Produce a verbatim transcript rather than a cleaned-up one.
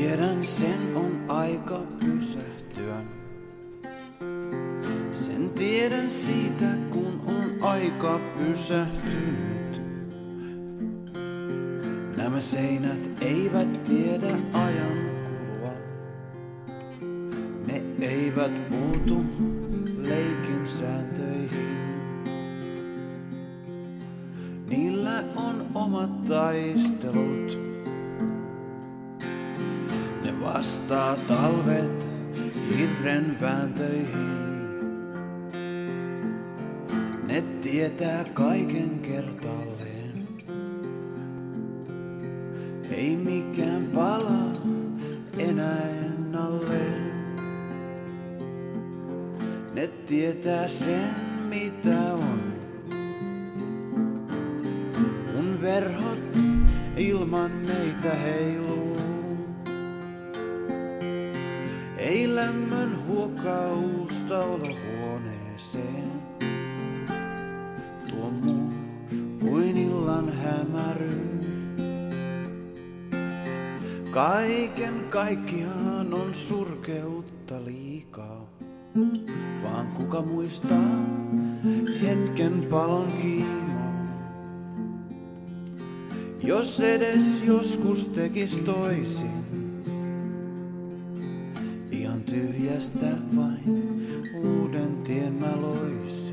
Tiedän, sen on aika pysähtyä. Sen tiedän siitä, kun on aika pysähtynyt. Nämä seinät eivät tiedä ajan kulua. Ne eivät puutu leikin sääntöihin. Niillä on omat taistelut. Ne vastaa talvet hirren vääntöihin. Ne tietää kaiken kertaalleen. Ei mikään palaa enää ennalleen. Ne tietää sen, mitä on. Mun verhot ilman meitä heiluu. Ei lämmön huokausta olohuoneeseen. Tuo muu kuin illan hämäryys. Kaiken kaikkiaan on surkeutta liikaa. Vaan kuka muistaa hetken palon kiimaa. Jos edes joskus tekis toisin. Ihan tyhjästä vain uuden tien mä loisin.